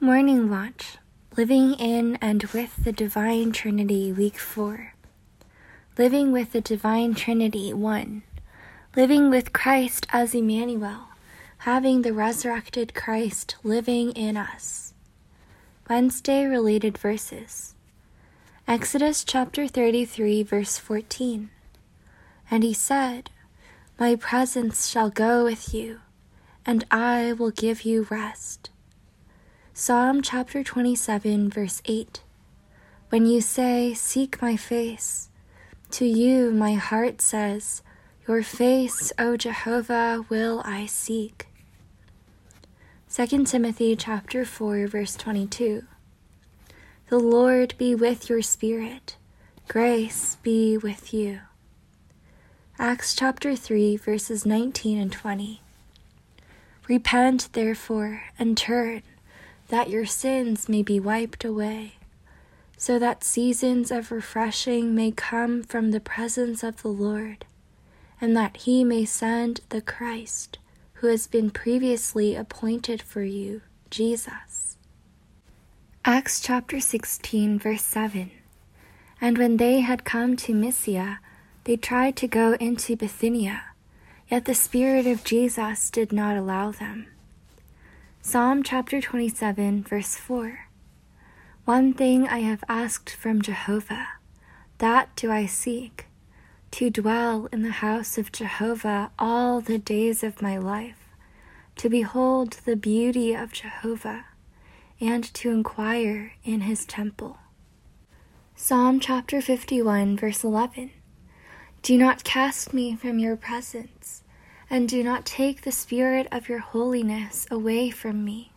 Morning Watch, Living in and with the Divine Trinity, Week 4. Living with the Divine Trinity, 1. Living with Christ as Emmanuel, having the resurrected Christ living in us. Wednesday related verses. Exodus chapter 33, verse 14. And he said, My presence shall go with you, and I will give you rest. Psalm chapter 27, verse 8. When you say, Seek my face, to you my heart says, Your face, O Jehovah, will I seek. 2 Timothy chapter 4, verse 22. The Lord be with your spirit. Grace be with you. Acts chapter 3, verses 19 and 20. Repent, therefore, and turn, that your sins may be wiped away, so that seasons of refreshing may come from the presence of the Lord, and that he may send the Christ, who has been previously appointed for you, Jesus. Acts chapter 16, verse 7. And when they had come to Mysia, they tried to go into Bithynia, yet the Spirit of Jesus did not allow them. Psalm chapter 27, verse 4. One thing I have asked from Jehovah, that do I seek, to dwell in the house of Jehovah all the days of my life, to behold the beauty of Jehovah, and to inquire in his temple. Psalm chapter 51, verse 11. Do not cast me from your presence, and do not take the spirit of your holiness away from me.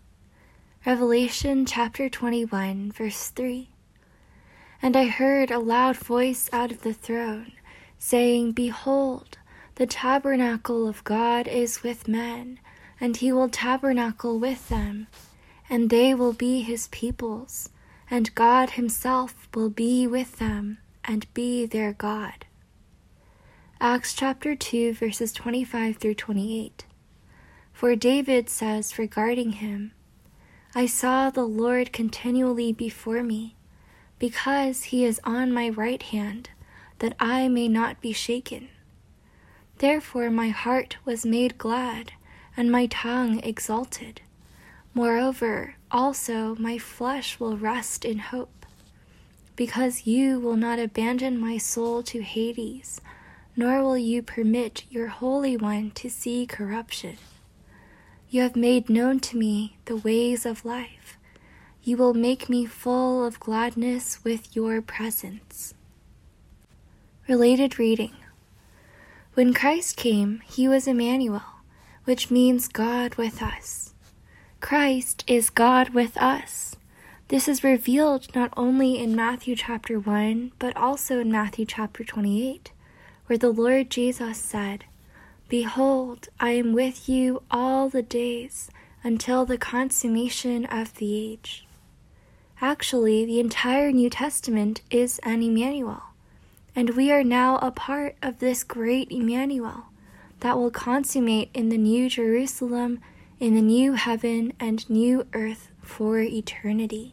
Revelation chapter 21, verse 3. And I heard a loud voice out of the throne, saying, Behold, the tabernacle of God is with men, and he will tabernacle with them, and they will be his peoples, and God himself will be with them, and be their God. Acts chapter 2, verses 25 through 28. For David says regarding him, I saw the Lord continually before me, because he is on my right hand, that I may not be shaken. Therefore my heart was made glad, and my tongue exalted. Moreover, also my flesh will rest in hope, because you will not abandon my soul to Hades, nor will you permit your Holy One to see corruption. You have made known to me the ways of life. You will make me full of gladness with your presence. Related reading. When Christ came, he was Emmanuel, which means God with us. Christ is God with us. This is revealed not only in Matthew chapter 1, but also in Matthew chapter 28. Where the Lord Jesus said, Behold, I am with you all the days until the consummation of the age. Actually, the entire New Testament is an Emmanuel, and we are now a part of this great Emmanuel that will consummate in the New Jerusalem, in the new heaven and new earth for eternity.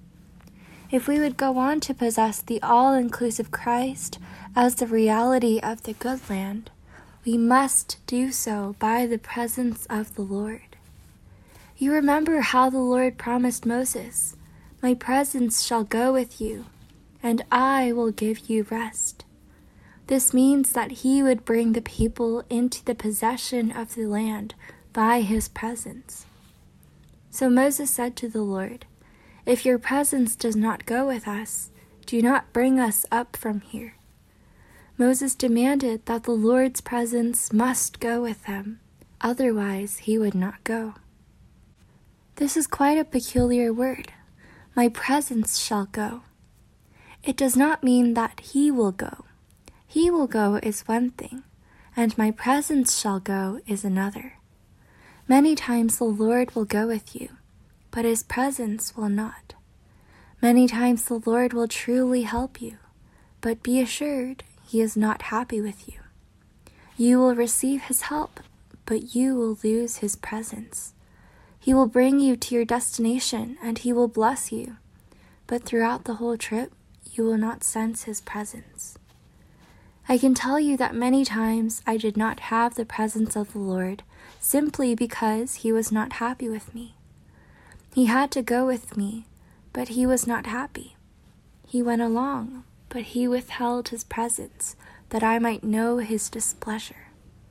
If we would go on to possess the all-inclusive Christ as the reality of the good land, we must do so by the presence of the Lord. You remember how the Lord promised Moses, My presence shall go with you, and I will give you rest. This means that he would bring the people into the possession of the land by his presence. So Moses said to the Lord, If your presence does not go with us, do not bring us up from here. Moses demanded that the Lord's presence must go with them, otherwise he would not go. This is quite a peculiar word. My presence shall go. It does not mean that he will go. He will go is one thing, and my presence shall go is another. Many times the Lord will go with you, but his presence will not. Many times the Lord will truly help you, but be assured he is not happy with you. You will receive his help, but you will lose his presence. He will bring you to your destination and he will bless you, but throughout the whole trip, you will not sense his presence. I can tell you that many times I did not have the presence of the Lord simply because he was not happy with me. He had to go with me, but he was not happy. He went along, but he withheld his presence that I might know his displeasure.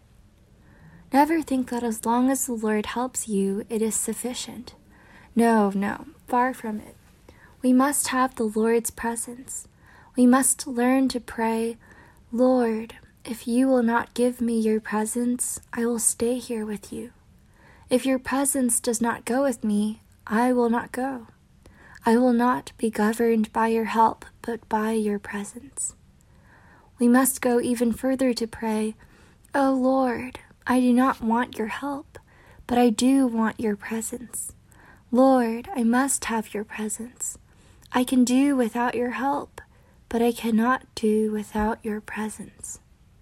Never think that as long as the Lord helps you, it is sufficient. No, far from it. We must have the Lord's presence. We must learn to pray, Lord, if you will not give me your presence, I will stay here with you. If your presence does not go with me, I will not go. I will not be governed by your help, but by your presence. We must go even further to pray, O Lord, I do not want your help, but I do want your presence. Lord, I must have your presence. I can do without your help, but I cannot do without your presence.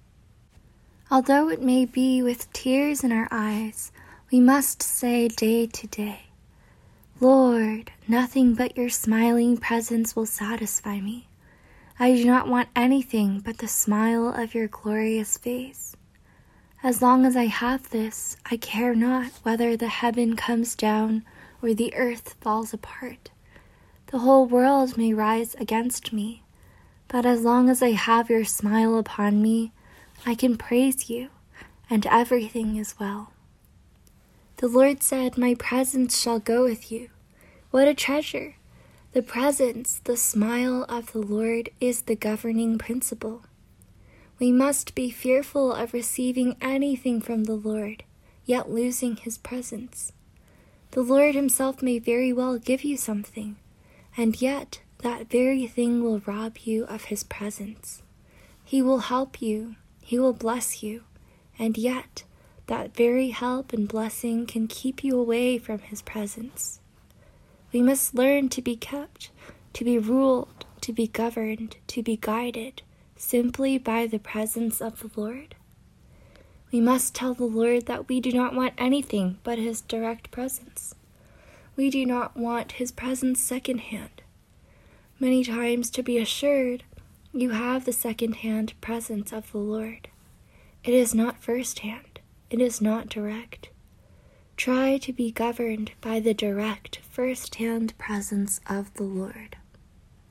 Although it may be with tears in our eyes, we must say day to day, Lord, nothing but your smiling presence will satisfy me. I do not want anything but the smile of your glorious face. As long as I have this, I care not whether the heaven comes down or the earth falls apart. The whole world may rise against me, but as long as I have your smile upon me, I can praise you, and everything is well. The Lord said, my presence shall go with you. What a treasure! The presence, the smile of the Lord is the governing principle. We must be fearful of receiving anything from the Lord, yet losing his presence. The Lord himself may very well give you something, and yet that very thing will rob you of his presence. He will help you, he will bless you, and yet that very help and blessing can keep you away from his presence. We must learn to be kept, to be ruled, to be governed, to be guided, simply by the presence of the Lord. We must tell the Lord that we do not want anything but his direct presence. We do not want his presence secondhand. Many times, to be assured, you have the second-hand presence of the Lord. It is not first-hand. It is not direct. Try to be governed by the direct, first-hand presence of the Lord.